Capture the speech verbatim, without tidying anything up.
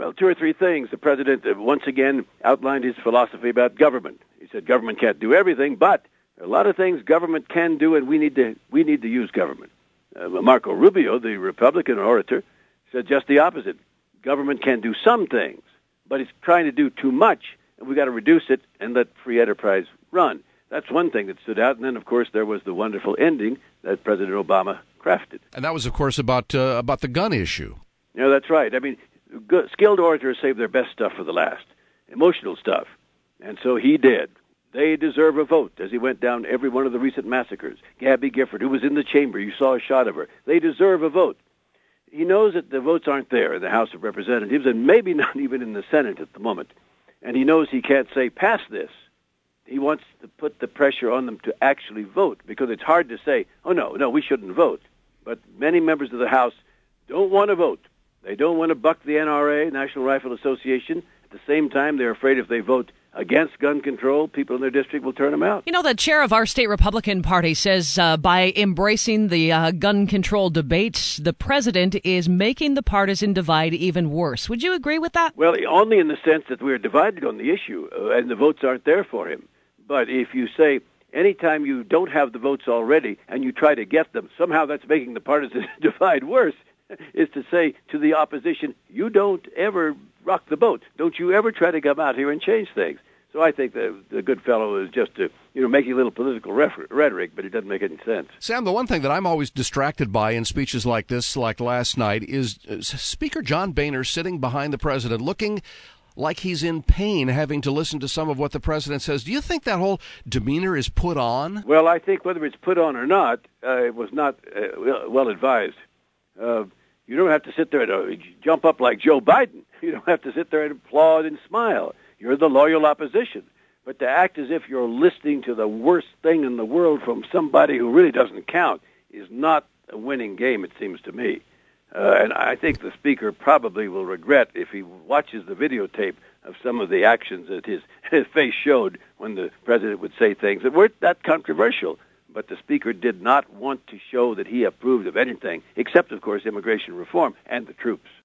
Well, two or three things. The president uh, once again outlined his philosophy about government. He said government can't do everything, but there are a lot of things government can do, and we need to we need to use government. Uh, Marco Rubio, the Republican orator, said just the opposite. Government can do some things, but it's trying to do too much, and we've got to reduce it and let free enterprise run. That's one thing that stood out. And then, of course, there was the wonderful ending that President Obama crafted. And that was, of course, about uh, about the gun issue. Yeah, that's right. I mean, good, skilled orators save their best stuff for the last, emotional stuff. And so he did. They deserve a vote, as he went down every one of the recent massacres. Gabby Gifford, who was in the chamber, you saw a shot of her. They deserve a vote. He knows that the votes aren't there in the House of Representatives, and maybe not even in the Senate at the moment. And he knows he can't say, pass this. He wants to put the pressure on them to actually vote, because it's hard to say, oh, no, no, we shouldn't vote. But many members of the House don't want to vote. They don't want to buck the N R A, National Rifle Association. At the same time, they're afraid if they vote against gun control, people in their district will turn them out. You know, the chair of our state Republican Party says uh, by embracing the uh, gun control debates, the president is making the partisan divide even worse. Would you agree with that? Well, only in the sense that we're divided on the issue, uh, and the votes aren't there for him. But if you say anytime you don't have the votes already and you try to get them, somehow that's making the partisan divide worse, is to say to the opposition, you don't ever rock the boat. Don't you ever try to come out here and change things. So I think the, the good fellow is just uh, you know, making a little political refer- rhetoric, but it doesn't make any sense. Sam, the one thing that I'm always distracted by in speeches like this, like last night, is uh, Speaker John Boehner sitting behind the president, looking like he's in pain having to listen to some of what the president says. Do you think that whole demeanor is put on? Well, I think whether it's put on or not, uh, it was not uh, well advised. Uh, you don't have to sit there and uh, jump up like Joe Biden. You don't have to sit there and applaud and smile. You're the loyal opposition. But to act as if you're listening to the worst thing in the world from somebody who really doesn't count is not a winning game, it seems to me. Uh, and I think the speaker probably will regret if he watches the videotape of some of the actions that his, his face showed when the president would say things that weren't that controversial. But the speaker did not want to show that he approved of anything, except, of course, immigration reform and the troops.